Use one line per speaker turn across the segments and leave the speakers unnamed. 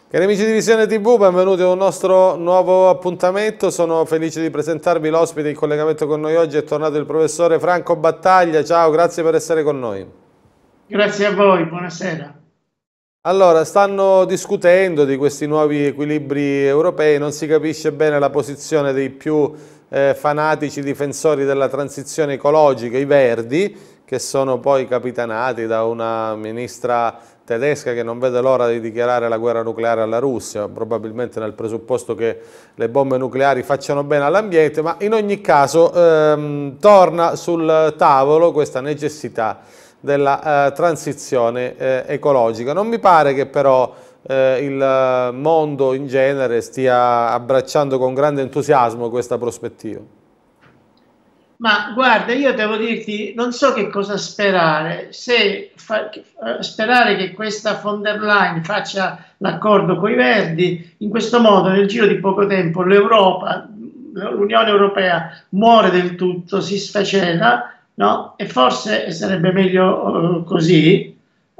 Cari amici di Visione TV, benvenuti a un nostro nuovo appuntamento. Sono felice di presentarvi l'ospite in collegamento con noi oggi. È tornato il professore Franco Battaglia. Ciao, grazie per essere con noi.
Grazie a voi, buonasera.
Allora, stanno discutendo di questi nuovi equilibri europei, non si capisce bene la posizione dei più fanatici difensori della transizione ecologica, i Verdi, che sono poi capitanati da una ministra tedesca che non vede l'ora di dichiarare la guerra nucleare alla Russia, probabilmente nel presupposto che le bombe nucleari facciano bene all'ambiente, ma in ogni caso torna sul tavolo questa necessità della transizione ecologica. Non mi pare che però il mondo in genere stia abbracciando con grande entusiasmo questa prospettiva.
Ma guarda, io devo dirti, non so che cosa sperare, se sperare che questa von der Leyen faccia l'accordo con i Verdi, in questo modo nel giro di poco tempo l'Europa, l'Unione Europea muore del tutto, si sfacela, no? E forse sarebbe meglio così,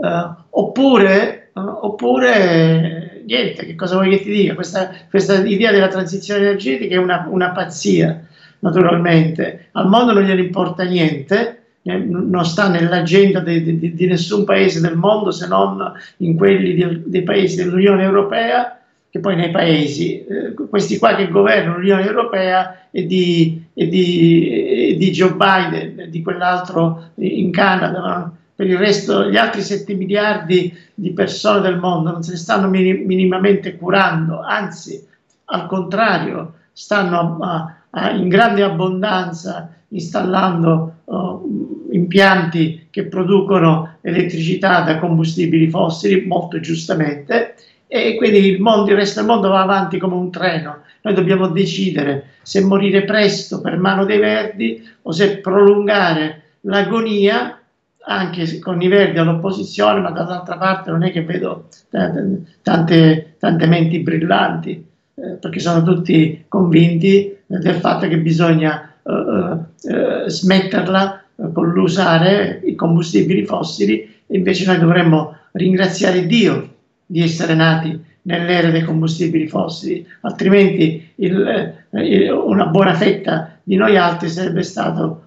oppure niente, che cosa vuoi che ti dica? Questa idea della transizione energetica è una pazzia. Naturalmente al mondo non gliene importa niente, non sta nell'agenda di nessun paese del mondo se non in quelli dei paesi dell'Unione Europea, che poi nei paesi, questi qua che governano l'Unione Europea e di Joe Biden, di quell'altro in Canada, no? Per il resto gli altri 7 miliardi di persone del mondo non se ne stanno minimamente curando, anzi al contrario stanno in grande abbondanza installando impianti che producono elettricità da combustibili fossili, molto giustamente, e quindi il resto del mondo va avanti come un treno. Noi dobbiamo decidere se morire presto per mano dei Verdi o se prolungare l'agonia anche con i Verdi all'opposizione, ma dall'altra parte non è che vedo tante menti brillanti, perché sono tutti convinti del fatto che bisogna smetterla con l'usare i combustibili fossili, e invece noi dovremmo ringraziare Dio di essere nati nell'era dei combustibili fossili, altrimenti una buona fetta di noi altri sarebbe stato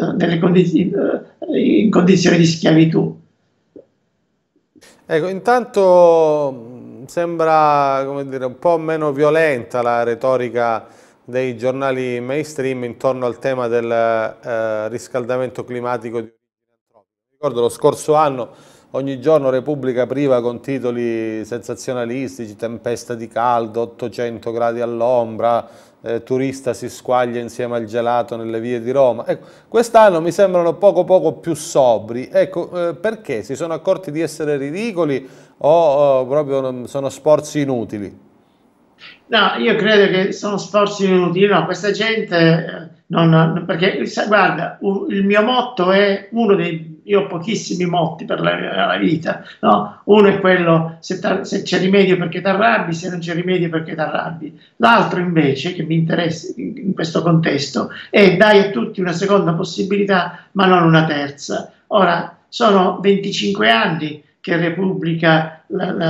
in condizioni di schiavitù.
Ecco, intanto sembra, come dire, un po' meno violenta la retorica dei giornali mainstream intorno al tema del riscaldamento climatico di origine antropica. Ricordo lo scorso anno ogni giorno Repubblica apriva con titoli sensazionalistici: tempesta di caldo, 800 gradi all'ombra, turista si squaglia insieme al gelato nelle vie di Roma. Ecco, quest'anno mi sembrano poco più sobri. Ecco, perché? Si sono accorti di essere ridicoli o proprio sono sforzi inutili?
No, io credo che sono sforzi inutili. No, questa gente perché guarda, il mio motto è uno dei, io ho pochissimi motti per la vita, no? Uno è quello: se c'è rimedio perché ti arrabbi, se non c'è rimedio perché ti arrabbi. L'altro invece, che mi interessa in questo contesto, è: dai a tutti una seconda possibilità ma non una terza. Ora, sono 25 anni che Repubblica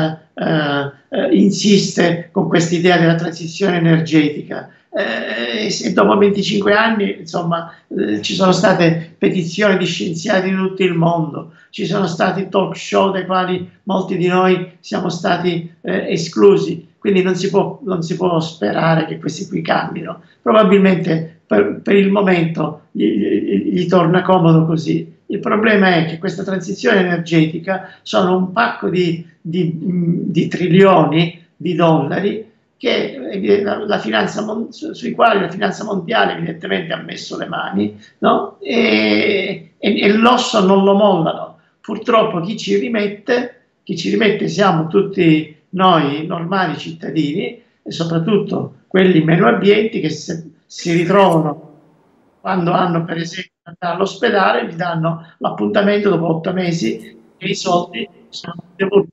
insiste con questa idea della transizione energetica, e dopo 25 anni, insomma, ci sono state petizioni di scienziati di tutto il mondo, ci sono stati talk show dai quali molti di noi siamo stati esclusi, quindi non si può sperare che questi qui cambino. Probabilmente per il momento gli torna comodo così. Il problema è che questa transizione energetica sono un pacco di trilioni di dollari che sui quali la finanza mondiale evidentemente ha messo le mani, no? E l'osso non lo mollano. Purtroppo chi ci rimette siamo tutti noi normali cittadini, e soprattutto quelli meno abbienti, che si ritrovano quando hanno per esempio andare all'ospedale, gli danno l'appuntamento dopo 8 mesi e i soldi sono devoluti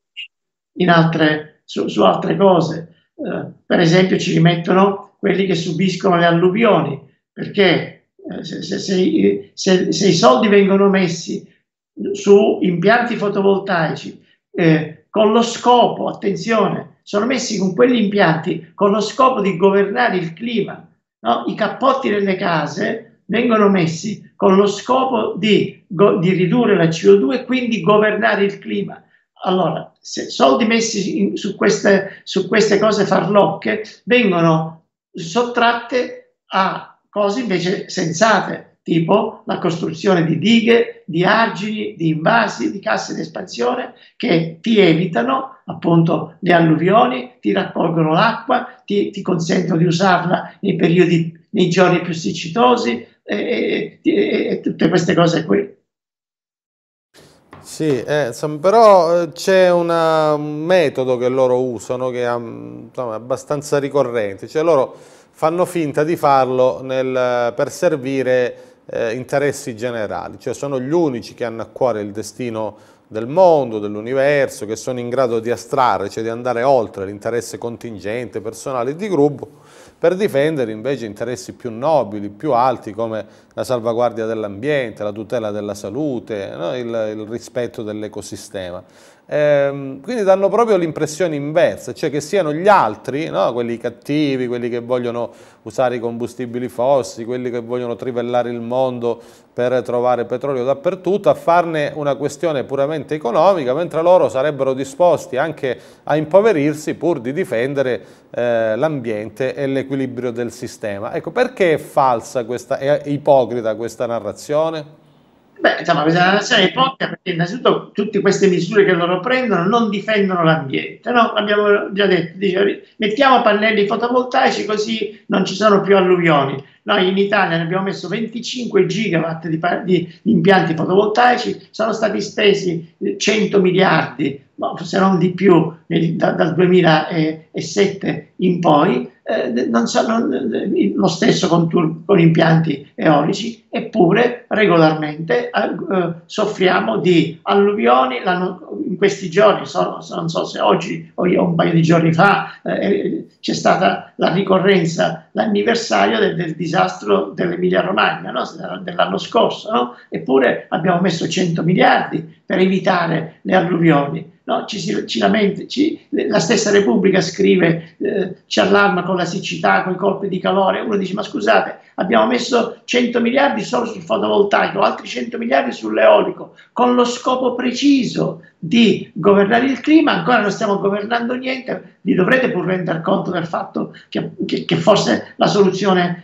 su altre cose. Per esempio ci rimettono quelli che subiscono le alluvioni, perché se i soldi vengono messi su impianti fotovoltaici con lo scopo, attenzione, sono messi con quegli impianti con lo scopo di governare il clima, no? I cappotti nelle case vengono messi con lo scopo di ridurre la CO2 e quindi governare il clima. Allora, se soldi messi su queste cose farlocche vengono sottratte a cose invece sensate, tipo la costruzione di dighe, di argini, di invasi, di casse di espansione che ti evitano appunto le alluvioni, ti raccolgono l'acqua, ti consentono di usarla nei giorni più siccitosi e tutte queste cose qui.
Sì, insomma, però c'è un metodo che loro usano che insomma, è abbastanza ricorrente, cioè loro fanno finta di farlo per servire interessi generali, cioè sono gli unici che hanno a cuore il destino del mondo, dell'universo, che sono in grado di astrarre, cioè di andare oltre l'interesse contingente, personale e di gruppo, per difendere invece interessi più nobili, più alti, come la salvaguardia dell'ambiente, la tutela della salute, no? il rispetto dell'ecosistema. Quindi danno proprio l'impressione inversa, cioè che siano gli altri, no? Quelli cattivi, quelli che vogliono usare i combustibili fossili, quelli che vogliono trivellare il mondo per trovare petrolio dappertutto, a farne una questione puramente economica, mentre loro sarebbero disposti anche a impoverirsi pur di difendere l'ambiente e l'equilibrio del sistema. Ecco, perché è falsa è ipocrita questa narrazione?
Beh, insomma, questa narrazione è ipocrita perché innanzitutto tutte queste misure che loro prendono non difendono l'ambiente, no? Abbiamo già detto, dice, mettiamo pannelli fotovoltaici così non ci sono più alluvioni. Noi in Italia ne abbiamo messo 25 gigawatt di impianti fotovoltaici, sono stati spesi 100 miliardi, se non di più, dal 2007 in poi, lo stesso con impianti eolici, eppure regolarmente soffriamo di alluvioni. In questi giorni, non so se oggi o un paio di giorni fa, c'è stata la ricorrenza, l'anniversario del disastro dell'Emilia Romagna, no? Dell'anno scorso, no? Eppure abbiamo messo 100 miliardi per evitare le alluvioni. No, la stessa Repubblica scrive, ci allarma con la siccità, con i colpi di calore. Uno dice, ma scusate, abbiamo messo 100 miliardi solo sul fotovoltaico, altri 100 miliardi sull'eolico, con lo scopo preciso di governare il clima, ancora non stiamo governando niente. Vi dovrete pur rendere conto del fatto che forse la soluzione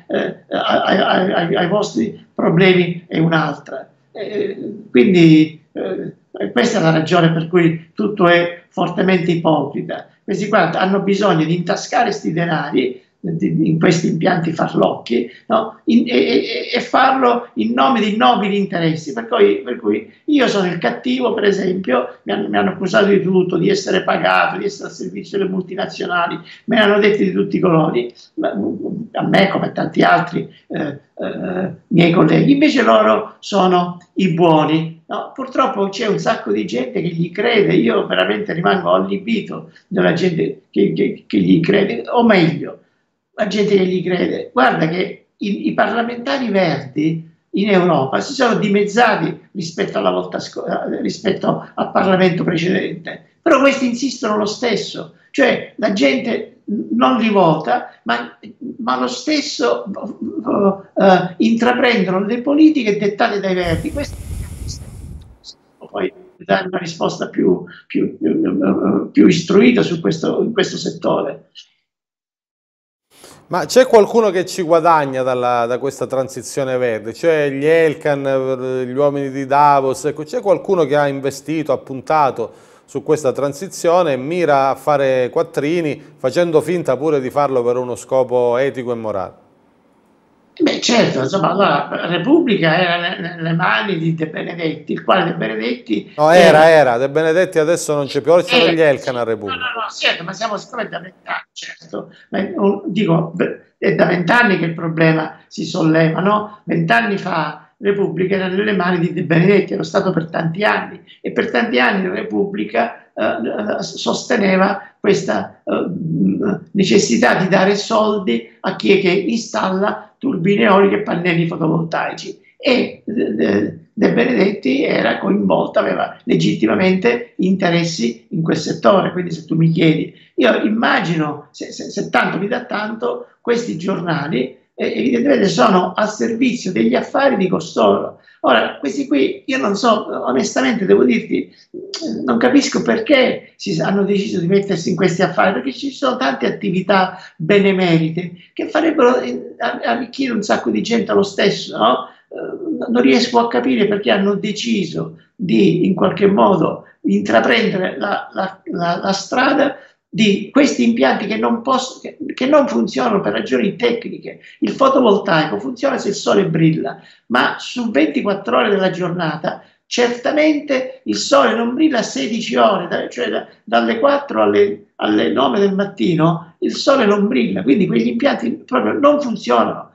ai vostri problemi è un'altra. Quindi questa è la ragione per cui tutto è fortemente ipocrita. Questi qua hanno bisogno di intascare questi denari in questi impianti farlocchi, no? E farlo in nome di nobili interessi, per cui io sono il cattivo, per esempio, mi hanno accusato di tutto, di essere pagato, di essere al servizio delle multinazionali, me ne hanno detti di tutti i colori, a me come a tanti altri miei colleghi, invece loro sono i buoni. No, purtroppo c'è un sacco di gente che gli crede, io veramente rimango allibito della gente che gli crede, o meglio, la gente che gli crede. Guarda che i parlamentari verdi in Europa si sono dimezzati rispetto rispetto al Parlamento precedente, però questi insistono lo stesso, cioè la gente non li vota, ma lo stesso intraprendono le politiche dettate dai verdi. Questo poi dare una risposta più istruita in questo settore.
Ma c'è qualcuno che ci guadagna da questa transizione verde? Cioè gli Elkann, gli uomini di Davos, ecco, c'è qualcuno che ha investito, ha puntato su questa transizione e mira a fare quattrini, facendo finta pure di farlo per uno scopo etico e morale?
Beh, certo, insomma, la Repubblica era nelle mani di De Benedetti, il quale De Benedetti...
No, era, De Benedetti adesso non c'è più, ora sono gli Elkann a Repubblica.
No, certo, ma siccome da 20 anni, certo, dico, è da 20 anni che il problema si solleva, no? 20 anni fa Repubblica era nelle mani di De Benedetti, era stato per tanti anni, e per tanti anni la Repubblica sosteneva questa necessità di dare soldi a chi è che installa turbine eoliche e pannelli fotovoltaici, e De Benedetti era coinvolta, aveva legittimamente interessi in quel settore. Quindi se tu mi chiedi, io immagino, se tanto mi dà tanto, questi giornali evidentemente sono al servizio degli affari di costoro. Ora, questi qui, io non so, onestamente devo dirti, non capisco perché hanno deciso di mettersi in questi affari, perché ci sono tante attività benemerite che farebbero arricchire un sacco di gente lo stesso, no? Non riesco a capire perché hanno deciso di in qualche modo intraprendere la strada di questi impianti che non funzionano per ragioni tecniche. Il fotovoltaico funziona se il sole brilla, ma su 24 ore della giornata certamente il sole non brilla 16 ore, cioè dalle 4 alle 9 del mattino il sole non brilla, quindi quegli impianti proprio non funzionano.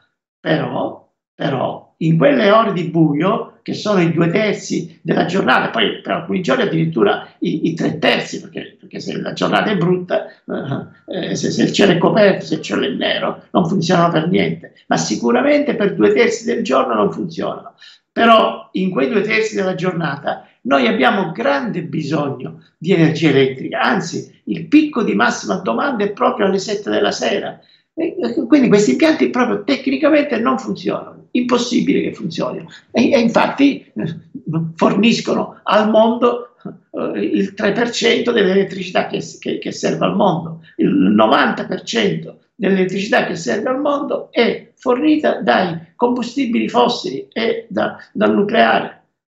Però in quelle ore di buio, che sono i 2/3 della giornata, poi per alcuni giorni addirittura i 3/3, perché se la giornata è brutta, se il cielo è coperto, se il cielo è nero, non funzionano per niente, ma sicuramente per 2/3 del giorno non funzionano. Però in quei 2/3 della giornata noi abbiamo grande bisogno di energia elettrica, anzi il picco di massima domanda è proprio alle 7 della sera. Quindi questi impianti proprio tecnicamente non funzionano, impossibile che funzionino, e infatti forniscono al mondo il 3% dell'elettricità che serve al mondo. Il 90% dell'elettricità che serve al mondo è fornita dai combustibili fossili e dal nucleare.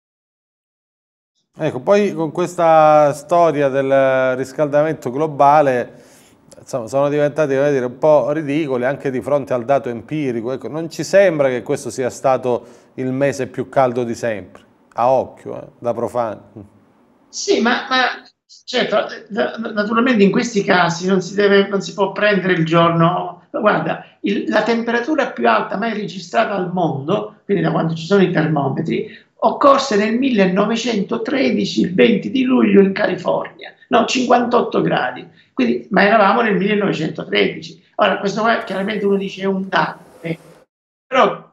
Ecco, poi con questa storia del riscaldamento globale, insomma, sono diventati, voglio dire, un po' ridicoli anche di fronte al dato empirico. Ecco, non ci sembra che questo sia stato il mese più caldo di sempre, a occhio, da profani.
Sì, ma certo, naturalmente in questi casi non si può prendere il giorno. Guarda, la temperatura più alta mai registrata al mondo, quindi da quando ci sono i termometri, occorse nel 1913, il 20 di luglio in California, no, 58 gradi, quindi, ma eravamo nel 1913. Ora, questo qua chiaramente uno dice è un dato, però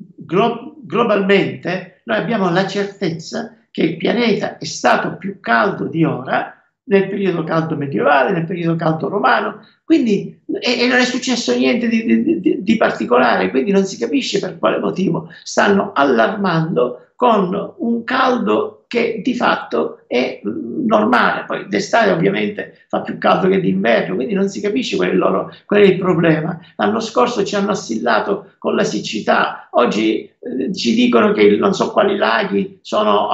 globalmente noi abbiamo la certezza che il pianeta è stato più caldo di ora nel periodo caldo medievale, nel periodo caldo romano, quindi e non è successo niente di particolare, quindi non si capisce per quale motivo stanno allarmando con un caldo che di fatto è normale. Poi d'estate ovviamente fa più caldo che d'inverno, quindi non si capisce qual è il problema. L'anno scorso ci hanno assillato con la siccità, oggi ci dicono che non so quali laghi sono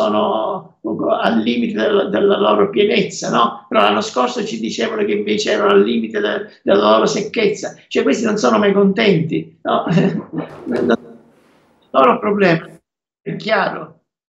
al limite della loro pienezza, no? Però l'anno scorso ci dicevano che invece erano al limite della loro secchezza. Cioè questi non sono mai contenti, no? Il loro problema è chiaro.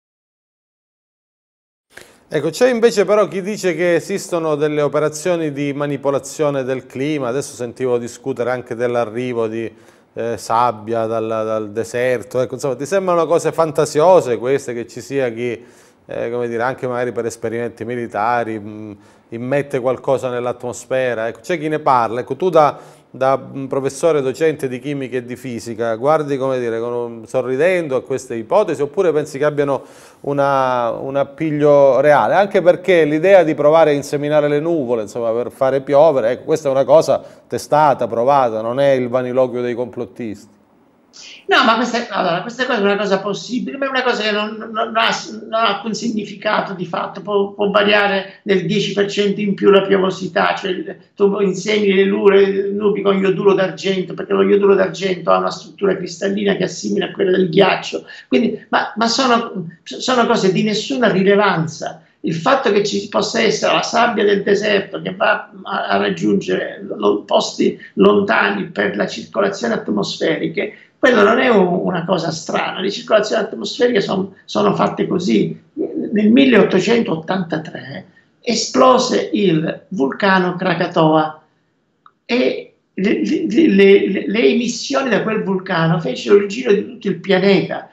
Ecco, c'è invece però chi dice che esistono delle operazioni di manipolazione del clima. Adesso sentivo discutere anche dell'arrivo di sabbia dal deserto. Ecco, insomma, ti sembrano cose fantasiose queste, che ci sia chi, come dire, anche magari per esperimenti militari, immette qualcosa nell'atmosfera? Ecco, c'è chi ne parla. Ecco, tu da professore docente di chimica e di fisica, guardi, come dire, sorridendo a queste ipotesi, oppure pensi che abbiano un appiglio reale? Anche perché l'idea di provare a inseminare le nuvole, insomma, per fare piovere, ecco, questa è una cosa testata, provata, non è il vaniloquio dei complottisti.
No, ma questa cosa è una cosa possibile, ma è una cosa che non ha alcun significato di fatto, può variare del 10% in più la piovosità, cioè tu insegni le nubi con ioduro d'argento, perché lo ioduro d'argento ha una struttura cristallina che assimila a quella del ghiaccio, quindi, ma sono cose di nessuna rilevanza. Il fatto che ci possa essere la sabbia del deserto che va a raggiungere posti lontani per la circolazione atmosferica, quello non è una cosa strana. Le circolazioni atmosferiche sono fatte così. Nel 1883 esplose il vulcano Krakatoa e le emissioni da quel vulcano fecero il giro di tutto il pianeta.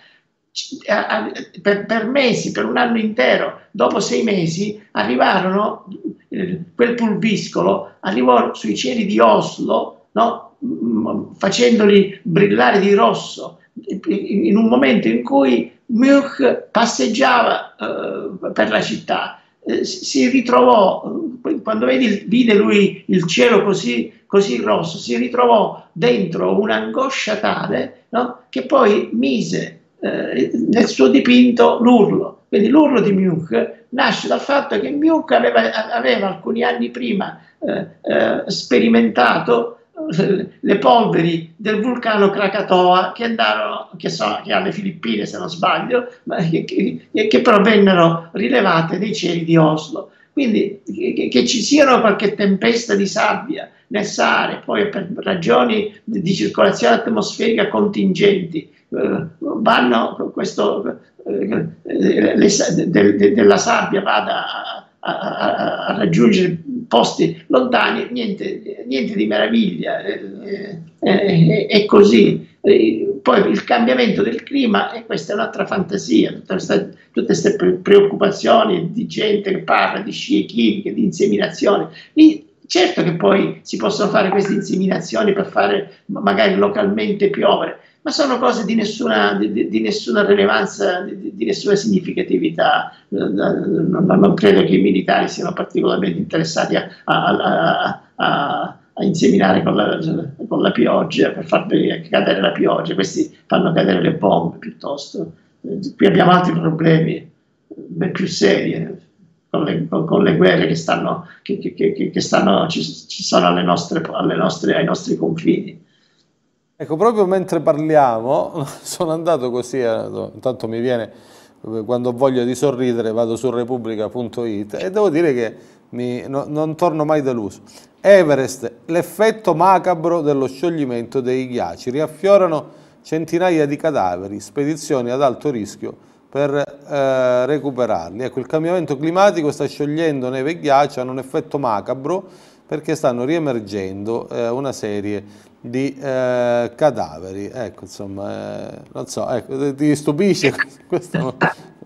Per mesi, per un anno intero. Dopo 6 mesi arrivarono, quel pulviscolo arrivò sui cieli di Oslo, no? Facendoli brillare di rosso, in un momento in cui Munch passeggiava per la città, si ritrovò, quando vide lui il cielo così rosso, si ritrovò dentro un'angoscia tale, no? Che poi mise nel suo dipinto l'urlo. Quindi l'urlo di Munch nasce dal fatto che Munch aveva alcuni anni prima sperimentato le polveri del vulcano Krakatoa che alle Filippine, se non sbaglio, ma che però vennero rilevate nei cieli di Oslo. Quindi che ci siano qualche tempesta di sabbia nel Sahara, poi per ragioni di circolazione atmosferica contingenti, vanno della sabbia vada a raggiungere posti lontani, niente di meraviglia, è così. Poi il cambiamento del clima, e questa è un'altra fantasia, tutte queste preoccupazioni di gente che parla di scie chimiche, di inseminazione. Certo che poi si possono fare queste inseminazioni per fare magari localmente piovere, ma sono cose di nessuna rilevanza, di nessuna significativà. Non credo che i militari siano particolarmente interessati a inseminare con la pioggia, per far cadere la pioggia. Questi fanno cadere le bombe piuttosto. Qui abbiamo altri problemi ben più seri, con le guerre che ci sono ai nostri confini.
Ecco, proprio mentre parliamo, sono andato così, intanto mi viene, quando ho voglia di sorridere, vado su Repubblica.it e devo dire che non torno mai deluso. Everest, l'effetto macabro dello scioglimento dei ghiacci, riaffiorano centinaia di cadaveri, spedizioni ad alto rischio per recuperarli. Ecco, il cambiamento climatico sta sciogliendo neve e ghiacci, hanno un effetto macabro perché stanno riemergendo una serie di cadaveri. Ecco, insomma, non so, ecco, ti stupisce questo?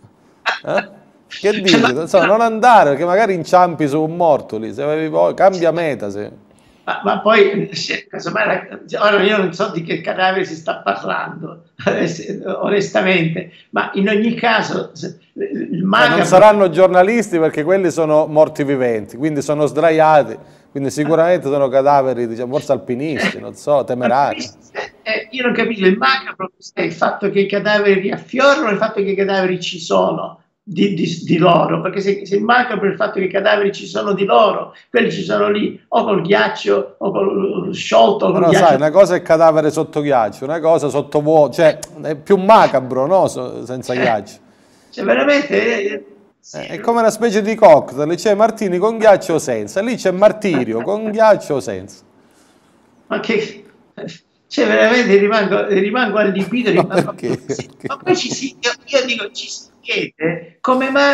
Che dici? Non andare, perché magari inciampi su un morto lì, se avevi poi, cambia meta.
Ma poi, casomai, ora io non so di che cadavere si sta parlando, onestamente, ma in ogni caso il macabro...
non saranno giornalisti perché quelli sono morti viventi, quindi sono sdraiati, quindi sicuramente sono cadaveri, diciamo, forse alpinisti, non so, temerari.
Io non capisco, il macabro è il fatto che i cadaveri riaffiorano, il fatto che i cadaveri ci sono di loro, perché se il macabro è il fatto che i cadaveri ci sono di loro, quelli ci sono lì o col ghiaccio o col sciolto o col
però
ghiaccio.
Sai, una cosa è il cadavere sotto ghiaccio, una cosa sotto vuoto, cioè è più macabro, no? Senza ghiaccio.
Cioè veramente...
È come una specie di cocktail, c'è martini con ghiaccio o senza, lì c'è martirio con ghiaccio o senza.
Ma che... Cioè veramente rimango allibito.
Ma perché?
Ma poi io dico, ci si chiede come mai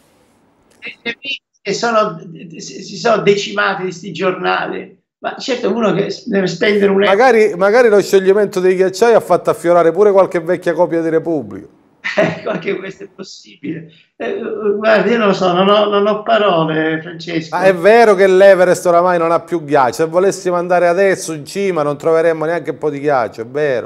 le vite si sono decimate di sti giornali. Ma certo uno che deve spendere un euro.
Magari lo scioglimento dei ghiacciai ha fatto affiorare pure qualche vecchia copia di Repubblica.
Anche questo è possibile. Guarda, io non lo so, non ho parole, Francesco.
Ma è vero che l'Everest oramai non ha più ghiaccio. Se volessimo andare adesso in cima non troveremmo neanche un po' di ghiaccio, è vero.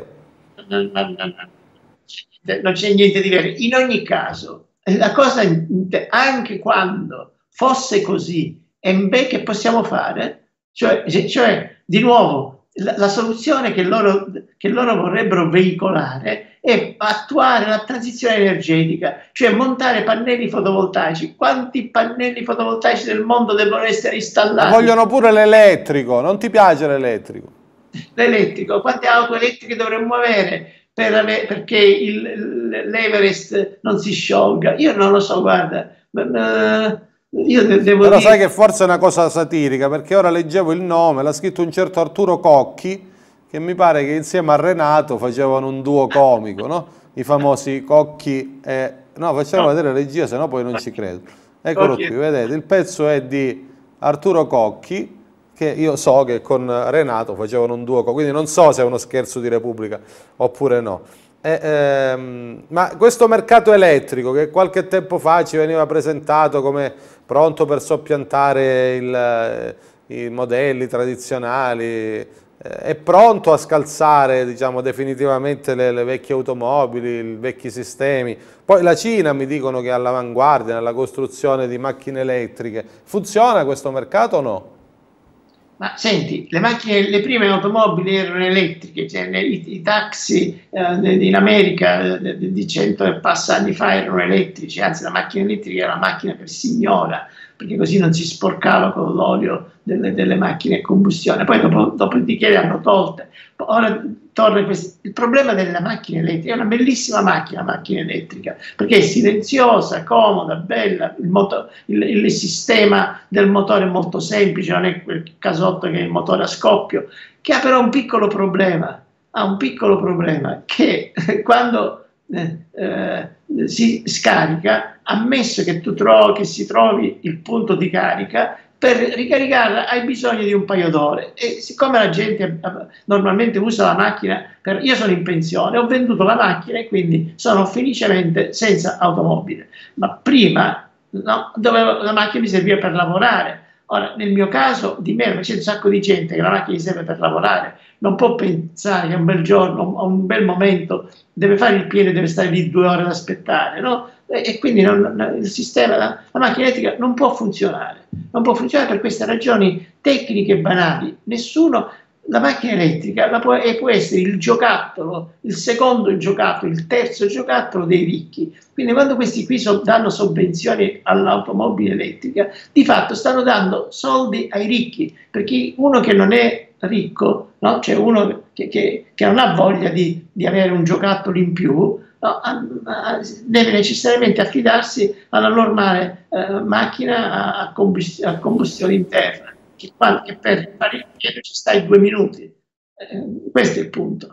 Non c'è niente di vero. In ogni caso, la cosa, anche quando fosse così, che possiamo fare? Cioè di nuovo, la soluzione che loro vorrebbero veicolare è attuare la transizione energetica, cioè montare pannelli fotovoltaici. Quanti pannelli fotovoltaici del mondo devono essere installati?
Ma vogliono pure l'elettrico, non ti piace l'elettrico?
L'elettrico, quante auto elettriche dovremmo avere perché l'Everest non si sciolga? Io non lo so, guarda. Io devo
Però
dire...
sai che forse è una cosa satirica, perché ora leggevo il nome, l'ha scritto un certo Arturo Cocchi, che mi pare che insieme a Renato facevano un duo comico, no? I famosi Cocchi e... No, facciamo vedere la regia, se no poi non ci credo. Eccolo qui, vedete, il pezzo è di Arturo Cocchi, che io so che con Renato facevano un duo, quindi non so se è uno scherzo di Repubblica oppure no. Ma questo mercato elettrico che qualche tempo fa ci veniva presentato come pronto per soppiantare i modelli tradizionali è pronto a scalzare, diciamo, definitivamente le vecchie automobili, i vecchi sistemi. Poi la Cina mi dicono che è all'avanguardia nella costruzione di macchine elettriche. Funziona questo mercato o no?
Ma senti, le macchine, le prime automobili erano elettriche, cioè i taxi in America di 100 e passa anni fa erano elettrici, anzi la macchina elettrica era una macchina per signora, perché così non si sporcava con l'olio delle macchine a combustione. Poi dopodiché le hanno tolte. Ora torna il problema della macchina elettrica, è una bellissima macchina, la macchina elettrica, perché è silenziosa, comoda, bella, il sistema del motore è molto semplice, non è quel casotto che è il motore a scoppio, che ha però un piccolo problema, che quando si scarica, ammesso che che si trovi il punto di carica, per ricaricarla hai bisogno di un paio d'ore, e siccome la gente normalmente usa la macchina io sono in pensione, ho venduto la macchina e quindi sono felicemente senza automobile, ma prima no, la macchina mi serviva per lavorare. Ora, nel mio caso, di me, c'è un sacco di gente che la macchina gli serve per lavorare, non può pensare che un bel giorno, a un bel momento, deve fare il piede, deve stare lì 2 ore ad aspettare, no? E quindi il sistema, la macchina elettrica non può funzionare per queste ragioni tecniche banali. La macchina elettrica può essere il giocattolo, il secondo giocattolo, il terzo giocattolo dei ricchi. Quindi quando questi qui danno sovvenzioni all'automobile elettrica, di fatto stanno dando soldi ai ricchi, perché uno che non è ricco, no? Cioè uno che non ha voglia di avere un giocattolo in più, no, deve necessariamente affidarsi alla normale macchina a combustione interna, che per fare il pieno ci stai 2 minuti. Questo è il punto.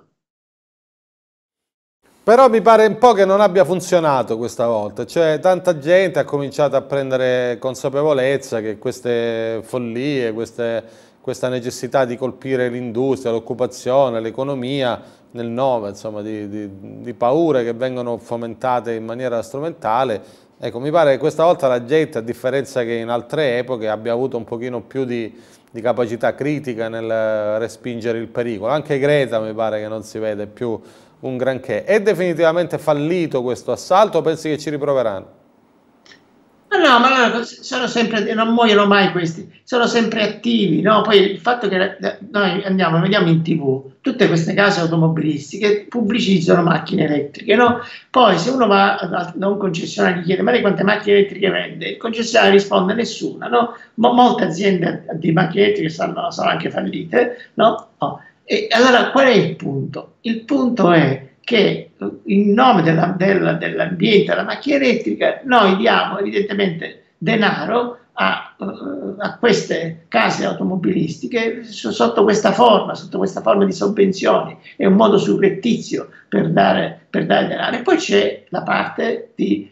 Però mi pare un po' che non abbia funzionato questa volta, cioè tanta gente ha cominciato a prendere consapevolezza che queste follie, questa necessità di colpire l'industria, l'occupazione, l'economia, nel nome, insomma, di paure che vengono fomentate in maniera strumentale. Ecco, mi pare che questa volta la gente, a differenza che in altre epoche, abbia avuto un pochino più di capacità critica nel respingere il pericolo. Anche Greta mi pare che non si vede più un granché. È definitivamente fallito questo assalto o pensi che ci riproveranno?
No, ma sono sempre, non muoiono mai questi, sono sempre attivi, no? Poi il fatto che noi vediamo in TV tutte queste case automobilistiche pubblicizzano macchine elettriche, no? Poi se uno va da un concessionario e gli chiede ma lei quante macchine elettriche vende? Il concessionario risponde nessuna, no? Molte aziende di macchine elettriche sono anche fallite, no? Oh. E allora qual è il punto? Il punto è che in nome dell'ambiente, della macchina elettrica, noi diamo evidentemente denaro a queste case automobilistiche sotto questa forma di sovvenzioni. È un modo surrettizio per dare denaro. E poi c'è la parte di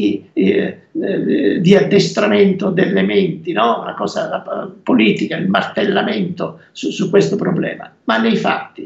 addestramento delle menti, no? Una cosa politica, il martellamento su questo problema. Ma nei fatti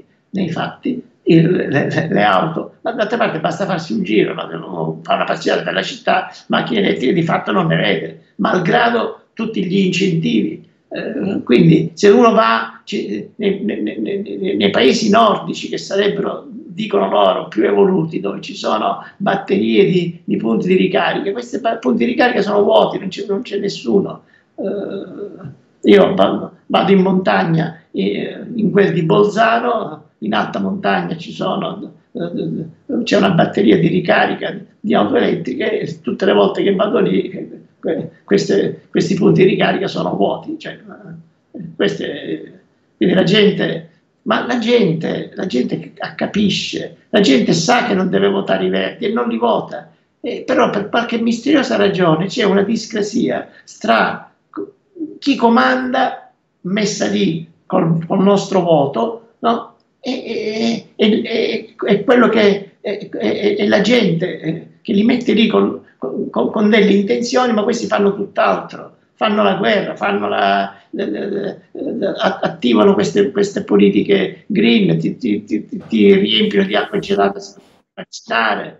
le auto, ma d'altra parte basta farsi un giro, fare una passeggiata per la città, macchine elettriche di fatto non ne vede, malgrado tutti gli incentivi. Quindi se uno va nei paesi nordici, che sarebbero, dicono loro, più evoluti, dove ci sono batterie di punti di ricarica, questi punti di ricarica sono vuoti, non c'è nessuno. Io vado in montagna, in quel di Bolzano, in alta montagna c'è una batteria di ricarica di auto elettriche e tutte le volte che vado lì questi punti di ricarica sono vuoti. Cioè, quindi la gente capisce, la gente sa che non deve votare i Verdi e non li vota, però per qualche misteriosa ragione c'è una discrasia tra chi comanda, messa lì col nostro voto, no? E quello che è la gente che li mette lì con delle intenzioni, ma questi fanno tutt'altro, fanno la guerra, attivano queste politiche green, ti riempiono di acqua gelata per stare,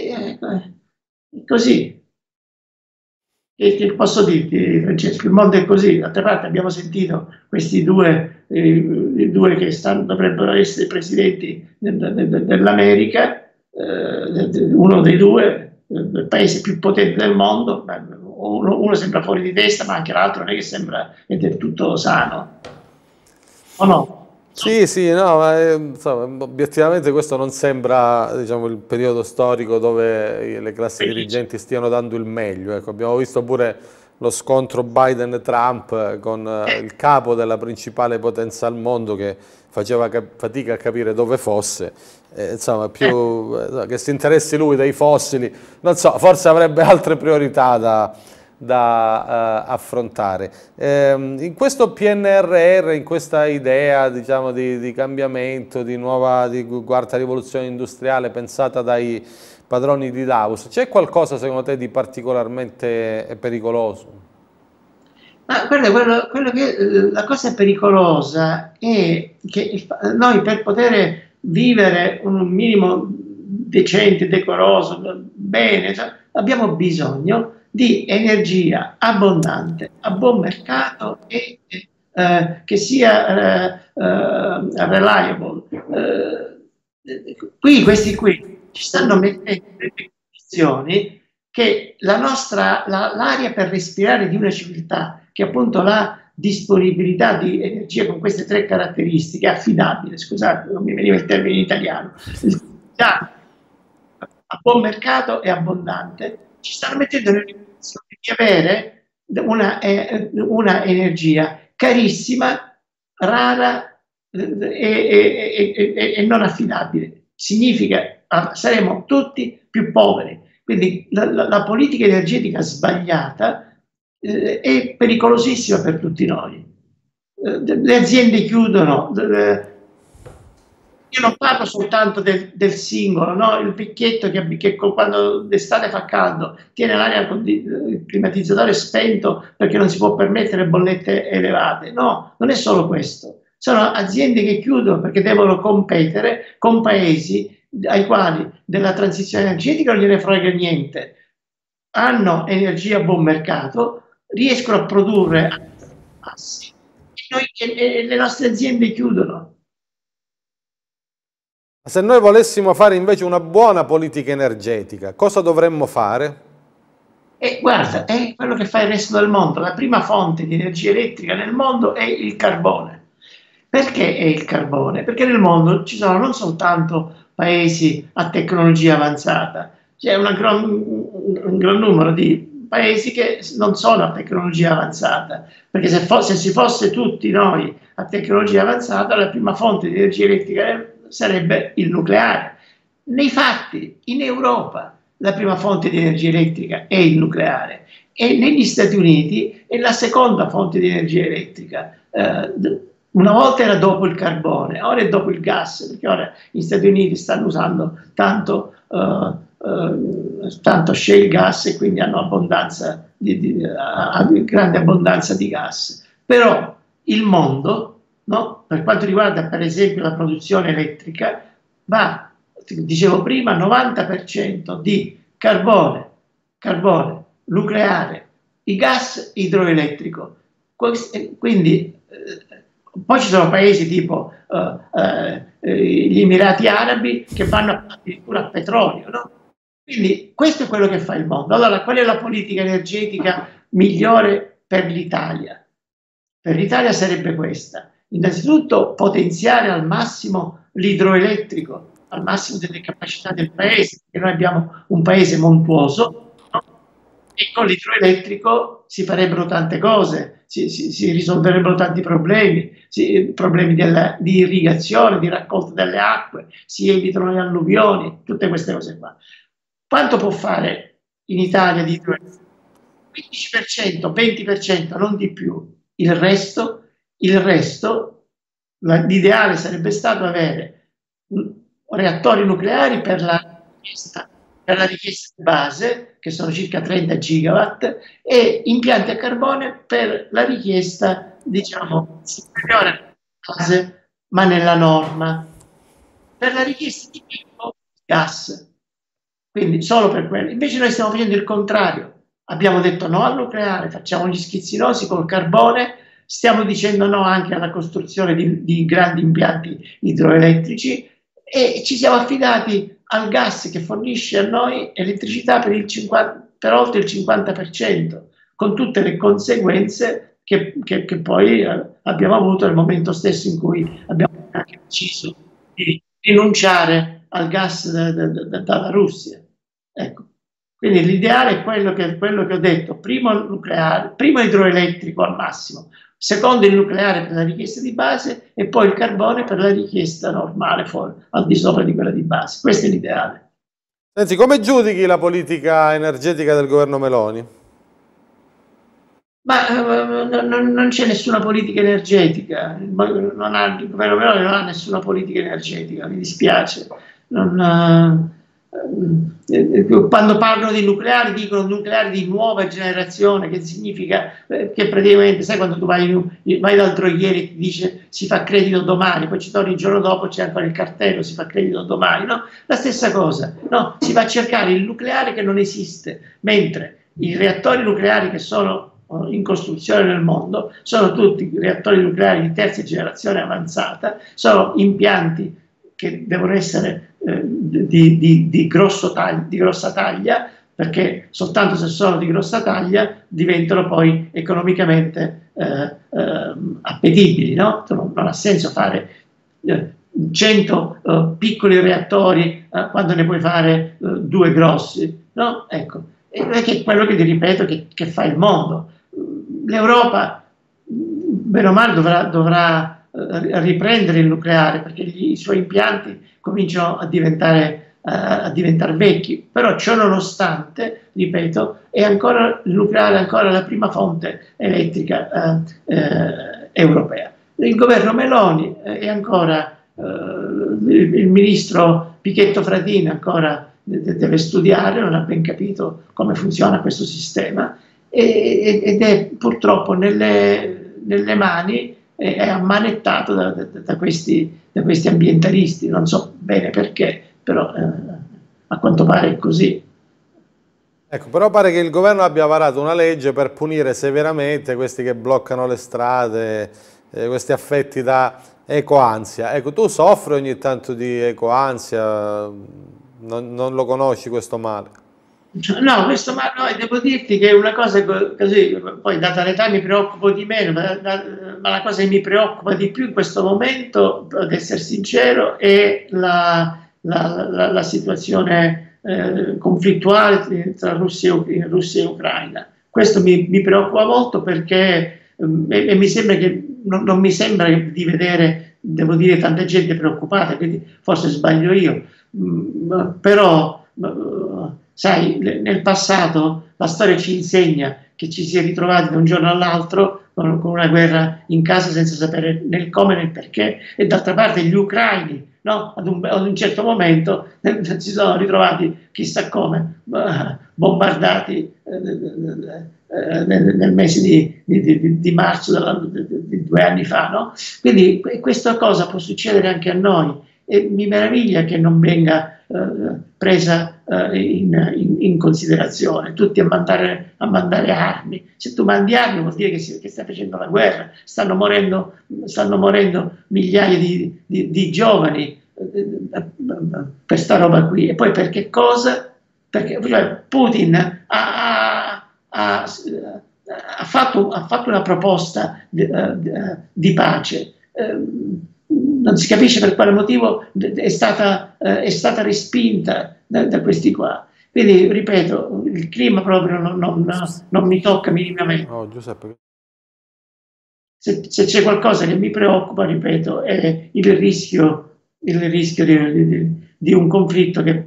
così. Che posso dirti, Francesco? Il mondo è così. D'altra parte abbiamo sentito questi due due che dovrebbero essere presidenti dell'America, uno dei due, il paese più potente del mondo, uno sembra fuori di testa, ma anche l'altro non è che sembra è del tutto sano, o no?
Sì, sì, no, ma insomma, obiettivamente questo non sembra, diciamo, il periodo storico dove le classi dirigenti stiano dando il meglio. Ecco, abbiamo visto pure lo scontro Biden-Trump con il capo della principale potenza al mondo che faceva fatica a capire dove fosse. Insomma, più che si interessi lui dei fossili, non so, forse avrebbe altre priorità da affrontare. In questo PNRR, in questa idea, diciamo, di cambiamento, di quarta rivoluzione industriale pensata dai padroni di Davos, c'è qualcosa secondo te di particolarmente pericoloso?
Ma guarda, la cosa pericolosa è che noi per poter vivere un minimo decente, decoroso, bene, cioè, abbiamo bisogno di energia abbondante, a buon mercato e che sia reliable. Questi qui ci stanno mettendo nelle condizioni che l'aria per respirare di una civiltà, che appunto la disponibilità di energia con queste tre caratteristiche, affidabile, scusate, non mi veniva il termine in italiano, a buon mercato e abbondante, ci stanno mettendo nelle condizioni di avere una energia carissima, rara e non affidabile. Significa saremo tutti più poveri. Quindi la politica energetica sbagliata è pericolosissima per tutti noi. Le aziende chiudono. Io non parlo soltanto del singolo, no? Il vecchietto che quando d'estate fa caldo tiene l'aria il climatizzatore spento perché non si può permettere bollette elevate. No, non è solo questo. Sono aziende che chiudono perché devono competere con paesi ai quali della transizione energetica non gliene frega niente. Hanno energia a buon mercato, riescono a produrre a bassi e le nostre aziende chiudono.
Se noi volessimo fare invece una buona politica energetica, cosa dovremmo fare?
E guarda, è quello che fa il resto del mondo. La prima fonte di energia elettrica nel mondo è il carbone. Perché è il carbone? Perché nel mondo ci sono non soltanto paesi a tecnologia avanzata, c'è un gran numero di paesi che non sono a tecnologia avanzata, perché se si fosse tutti noi a tecnologia avanzata, la prima fonte di energia elettrica sarebbe il nucleare. Nei fatti, in Europa, la prima fonte di energia elettrica è il nucleare e negli Stati Uniti è la seconda fonte di energia elettrica. Una volta era dopo il carbone, ora è dopo il gas, perché ora gli Stati Uniti stanno usando tanto shale gas e quindi hanno abbondanza grande abbondanza di gas. Però il mondo, no, per quanto riguarda per esempio la produzione elettrica, va, dicevo prima, 90% di carbone, nucleare, i gas idroelettrico. Quindi poi ci sono paesi tipo gli Emirati Arabi che vanno addirittura a petrolio, no? Quindi questo è quello che fa il mondo. Allora, qual è la politica energetica migliore per l'Italia? Per l'Italia sarebbe questa. Innanzitutto potenziare al massimo l'idroelettrico, al massimo delle capacità del paese, perché noi abbiamo un paese montuoso, no? E con l'idroelettrico si farebbero tante cose, si risolverebbero tanti problemi, problemi di irrigazione, di raccolta delle acque, si evitano le alluvioni, tutte queste cose qua. Quanto può fare in Italia di idroelettrico? 15%, 20%, non di più. Il resto, l'ideale sarebbe stato avere reattori nucleari per la richiesta base, che sono circa 30 gigawatt, e impianti a carbone per la richiesta, diciamo, superiore alla base, ma nella norma. Per la richiesta di picco, gas. Quindi solo per quello. Invece noi stiamo facendo il contrario. Abbiamo detto no al nucleare, facciamo gli schizzinosi col carbone, stiamo dicendo no anche alla costruzione di grandi impianti idroelettrici e ci siamo affidati al gas che fornisce a noi elettricità per oltre il 50%, con tutte le conseguenze che poi abbiamo avuto nel momento stesso in cui abbiamo anche deciso di rinunciare al gas dalla Russia. Ecco. Quindi l'ideale è quello che ho detto: primo il nucleare, primo idroelettrico al massimo, secondo il nucleare per la richiesta di base e poi il carbone per la richiesta normale, al di sopra di quella di base. Questo è l'ideale.
Senti, come giudichi la politica energetica del governo Meloni?
Ma non c'è nessuna politica energetica, il governo Meloni non ha nessuna politica energetica, mi dispiace. Quando parlano di nucleari dicono nucleari di nuova generazione, che significa che praticamente, sai, quando tu vai dal drogliere e ti dice si fa credito domani, poi ci torni il giorno dopo, c'è ancora il cartello, si fa credito domani, no? La stessa cosa, no? Si va a cercare il nucleare che non esiste, mentre i reattori nucleari che sono in costruzione nel mondo sono tutti reattori nucleari di terza generazione avanzata, sono impianti che devono essere di grossa taglia, perché soltanto se sono di grossa taglia diventano poi economicamente appetibili, no? Non ha senso fare 100 piccoli reattori quando ne puoi fare 2 grossi, no? Ecco, è quello che ti ripeto che fa il mondo. L'Europa, bene o male, dovrà riprendere il nucleare, perché i suoi impianti cominciano a diventare vecchi, però ciò nonostante, ripeto, il nucleare è ancora la prima fonte elettrica europea. Il governo Meloni è ancora, il ministro Pichetto Fratin ancora deve studiare, non ha ben capito come funziona questo sistema, ed è purtroppo nelle mani, è ammanettato da questi ambientalisti, non so bene perché, però a quanto pare è così.
Ecco, però pare che il governo abbia varato una legge per punire severamente questi che bloccano le strade, questi affetti da ecoansia. Ecco, tu soffri ogni tanto di ecoansia, non lo conosci questo male?
No, devo dirti che è una cosa così, poi data l'età mi preoccupo di meno, ma la cosa che mi preoccupa di più in questo momento, ad essere sincero, è la situazione conflittuale tra Russia e Ucraina. Questo mi preoccupa molto perché e mi sembra che non mi sembra di vedere, devo dire, tanta gente preoccupata, quindi forse sbaglio io, però sai, nel passato la storia ci insegna che ci si è ritrovati da un giorno all'altro con una guerra in casa senza sapere né il come né il perché, e d'altra parte gli ucraini, no? Ad un certo momento si sono ritrovati chissà come bombardati nel mese di marzo di 2 anni fa, no? Quindi questa cosa può succedere anche a noi e mi meraviglia che non venga presa in considerazione, tutti a mandare armi. Se tu mandi armi vuol dire che stai facendo la guerra, stanno morendo migliaia di giovani per sta roba qui. E poi per che cosa? Perché Putin ha fatto una proposta di pace. Non si capisce per quale motivo è stata respinta da questi qua. Quindi, ripeto, il clima proprio non mi tocca minimamente.
Oh, Giuseppe.
Se c'è qualcosa che mi preoccupa, ripeto, è il rischio di un conflitto che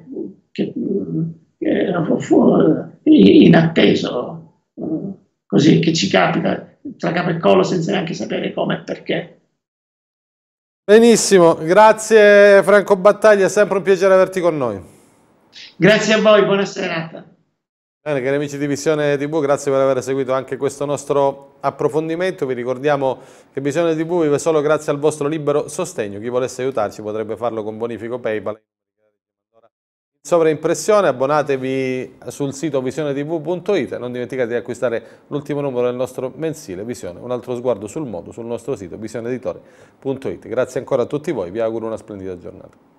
inatteso, così, che ci capita tra capo e collo senza neanche sapere come e perché.
Benissimo, grazie Franco Battaglia, è sempre un piacere averti con noi.
Grazie a voi, buona serata.
Bene, cari amici di Visione TV, grazie per aver seguito anche questo nostro approfondimento. Vi ricordiamo che Visione TV vive solo grazie al vostro libero sostegno. Chi volesse aiutarci potrebbe farlo con bonifico PayPal. sovraimpressione, abbonatevi sul sito visionetv.it e non dimenticate di acquistare l'ultimo numero del nostro mensile Visione, un altro sguardo sul mondo sul nostro sito visioneditore.it. Grazie ancora a tutti voi, vi auguro una splendida giornata.